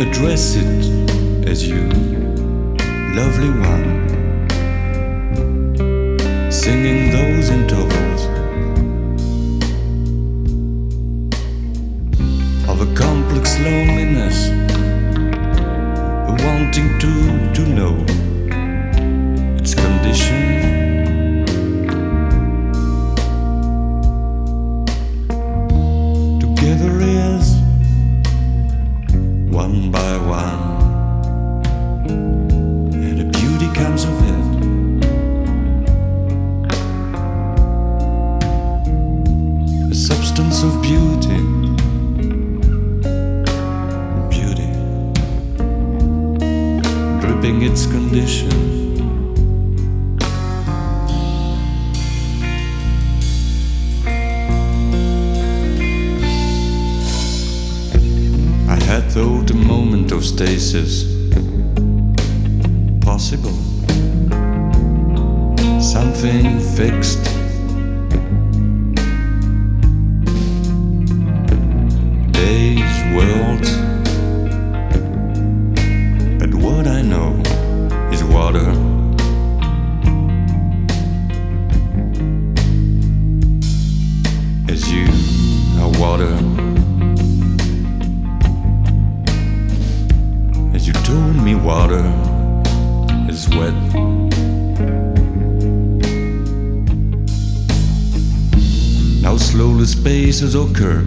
address it as you, lovely one, singing those intervals of a complex loneliness, wanting to know its condition. Together is one by one, and the beauty comes of it. A substance of beauty, beauty, dripping its condition. I had thought a moment of stasis possible, something fixed, days, worlds, but what I know is water. As you are water, as you told me water is wet. Now slowly spaces occur,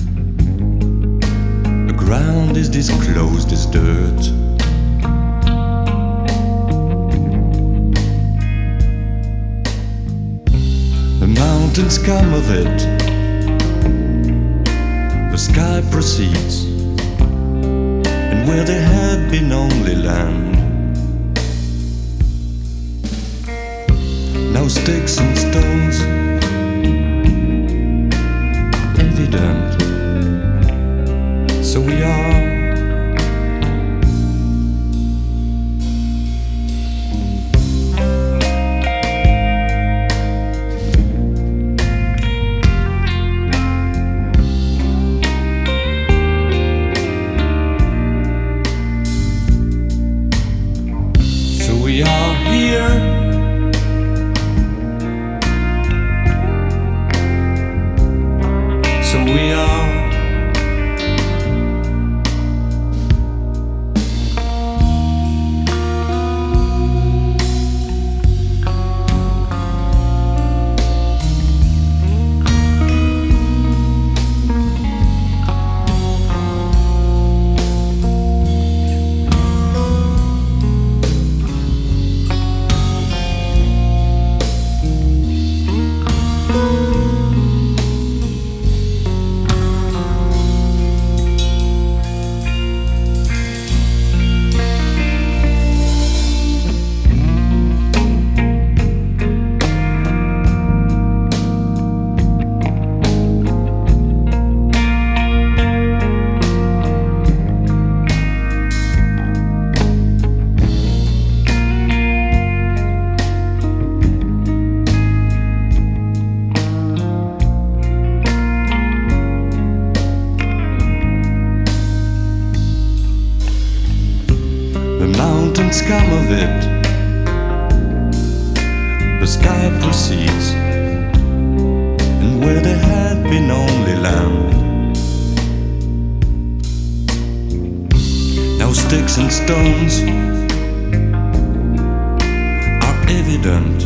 the ground is disclosed as dirt. The mountains come of it, the sky proceeds, and where there had been only land, now sticks and stones, evident. So we are here. So we are mountains come of it, the sky proceeds, and where there had been only land, now sticks and stones are evident.